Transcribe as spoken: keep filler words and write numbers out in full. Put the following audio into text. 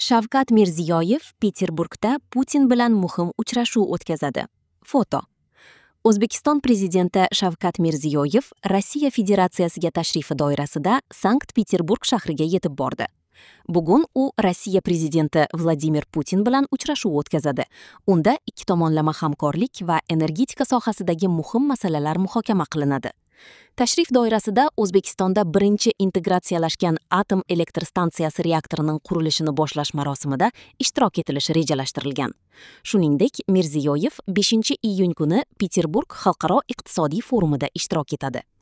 Shavkat Mirziyoyev Peterburgda Putin bilan muhim uchrashuv o'tkazadi. Foto. O'zbekiston prezidenti Shavkat Mirziyoyev Rossiya Federatsiyasiga tashrifi doirasida Sankt-Peterburg shahriga yetib bordi. Bugun u Rossiya prezidenti Vladimir Putin bilan uchrashuv o'tkazadi. Unda ikki tomonlama hamkorlik va energetika sohasidagi muhim masalalar muhokama qilinadi. Tashrif doirasida O'zbekistonda birinchi integratsiyalashgan atom elektr stansiyasi reaktorining qurilishini boshlash marosimida ishtirok etilishi rejalashtirilgan. Shuningdek, Mirziyoyev beshinchi iyun kuni Peterburg xalqaro iqtisodiy forumida ishtirok etadi.